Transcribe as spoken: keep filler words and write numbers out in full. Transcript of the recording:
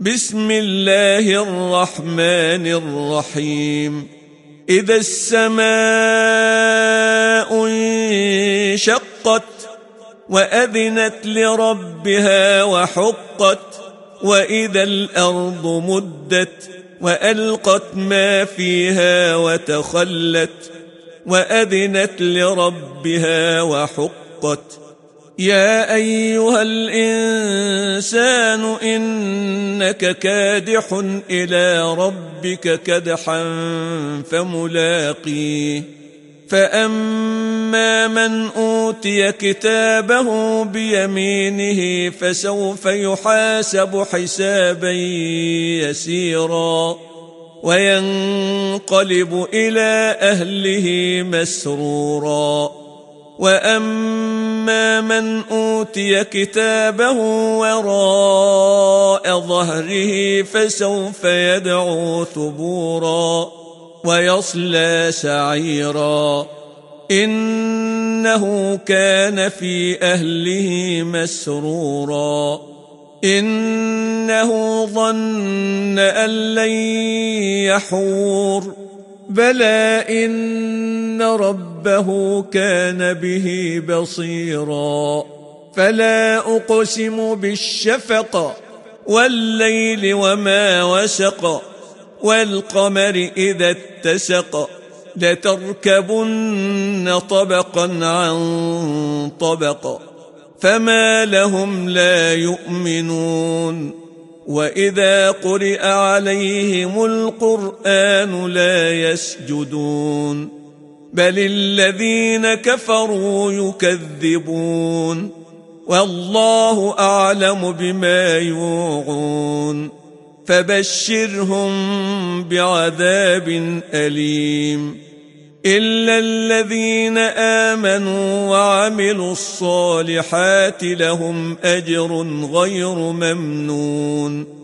بسم الله الرحمن الرحيم. إذا السماء انشقت وأذنت لربها وحقت وإذا الأرض مدت وألقت ما فيها وتخلت وأذنت لربها وحقت. يا أيها الإنسان إنك كادح إلى ربك كدحا فملاقيه. فأما من أوتي كتابه بيمينه فسوف يحاسب حسابا يسيرا وينقلب إلى أهله مسرورا. وأما من أوتي كتابه وراء ظهره فسوف يدعو ثبورا ويصلى سعيرا إنه كان في أهله مسرورا. إنه ظن أن لن يحور بلى إن ربه كان به بصيرا. فلا أقسم بالشفق والليل وما وسق والقمر إذا اتسق لتركبن طبقا عن طبق فما لهم لا يؤمنون. وإذا قرئ عليهم القرآن لا يسجدون بل الذين كفروا يكذبون والله أعلم بما يوعون. فبشرهم بعذاب أليم إلا الذين آمنوا وعملوا الصالحات لهم أجر غير ممنون.